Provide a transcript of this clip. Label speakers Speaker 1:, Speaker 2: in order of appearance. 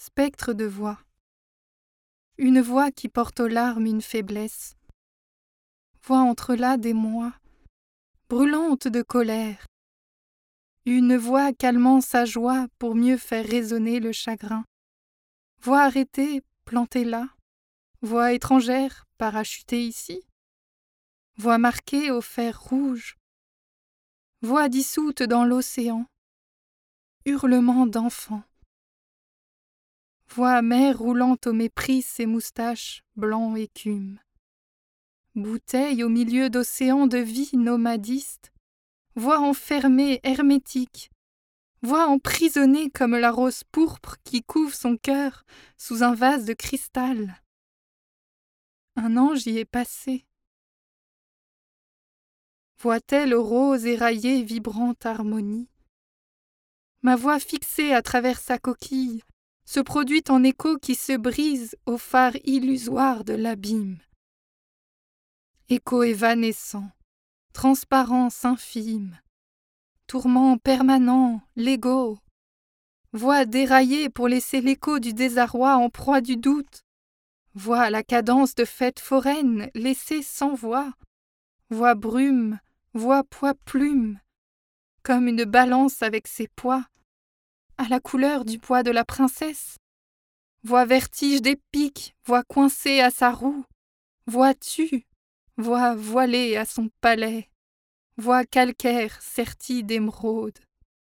Speaker 1: Spectre de voix. Une voix qui porte aux larmes une faiblesse. Voix entrelacs d'émoi, brûlante de colère. Une voix calmant sa joie pour mieux faire résonner le chagrin. Voix arrêtée, plantée là. Voix étrangère, parachutée ici. Voix marquée au fer rouge. Voix dissoute dans l'océan. Hurlement d'enfant. Voix mère roulant au mépris ses moustaches blancs écume. Bouteille au milieu d'océans de vie nomadiste. Voix enfermée, hermétique. Voix emprisonnée comme la rose pourpre qui couvre son cœur sous un vase de cristal. Un ange y est passé. Voit-elle aux roses éraillées vibrante harmonie. Ma voix fixée à travers sa coquille se produit en écho qui se brise au phare illusoire de l'abîme. Écho évanescent, transparence infime, tourment permanent, l'ego, voix déraillée pour laisser l'écho du désarroi en proie du doute, voix à la cadence de fête foraine laissée sans voix, voix brume, voix poids-plume, comme une balance avec ses poids, à la couleur du poids de la princesse, voix vertige des pics, voix coincée à sa roue, voix tue, voix voilée à son palais, voix calcaire sertie d'émeraude.